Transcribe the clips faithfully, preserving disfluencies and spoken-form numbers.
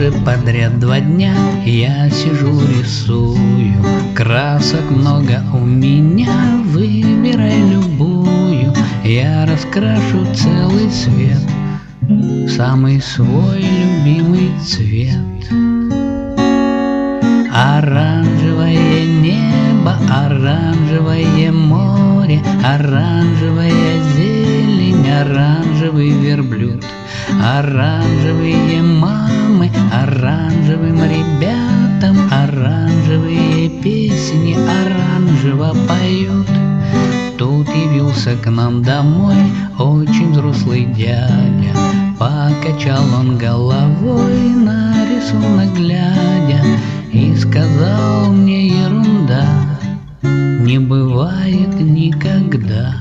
уже подряд два дня я сижу рисую. Красок много у меня, выбирай любую. Я раскрашу целый свет в самый свой любимый цвет. Оранжевое небо, оранжевое море, оранжевая зелень, оранжевый верблюд. Оранжевые мамы, оранжевым ребятам, оранжевые песни оранжево поют. Тут явился к нам домой очень взрослый дядя. Покачал он головой на рисунок глядя и сказал мне: ерунда, не бывает никогда.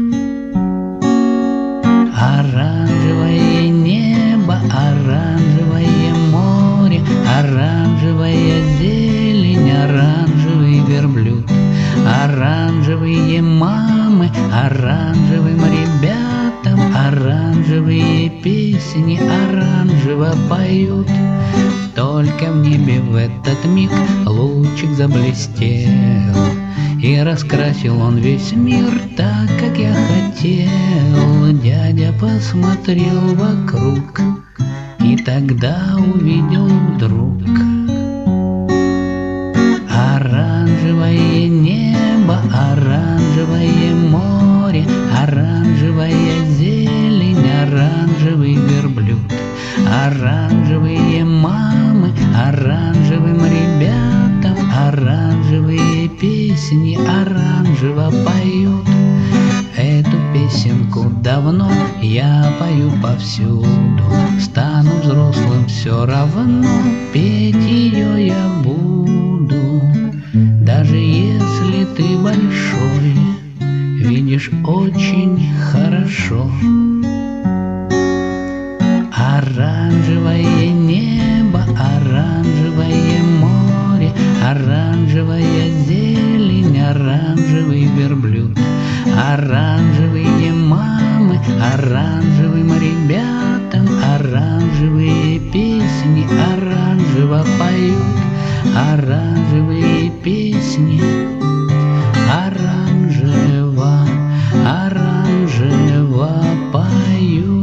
Оранжевое небо, оранжевое море, оранжевая зелень, оранжевый верблюд. Оранжевые мамы, оранжевым ребятам, оранжевые песни оранжево поют. Только в небе в этот миг лучик заблестел, и раскрасил он весь мир так, как я хотел. Дядя посмотрел вокруг и тогда увидел вдруг: оранжевое небо, оранжевое море, оранжевая зелень, оранжевый верблюд. Оранжевые мамы, оранжевым ребятам, оранжевые песни оранжево поют. Эту песенку давно я пою повсюду. Стану взрослым, все равно петь ее я буду. Даже если ты большой, видишь очень хорошо. Оранжевое небо, оранжевое море, оранжевая зелень, оранжевый верблюд. Оранжевые мамы, оранжевым ребятам, оранжевые песни оранжево поют. Оранжевые песни оранжево, оранжево поют.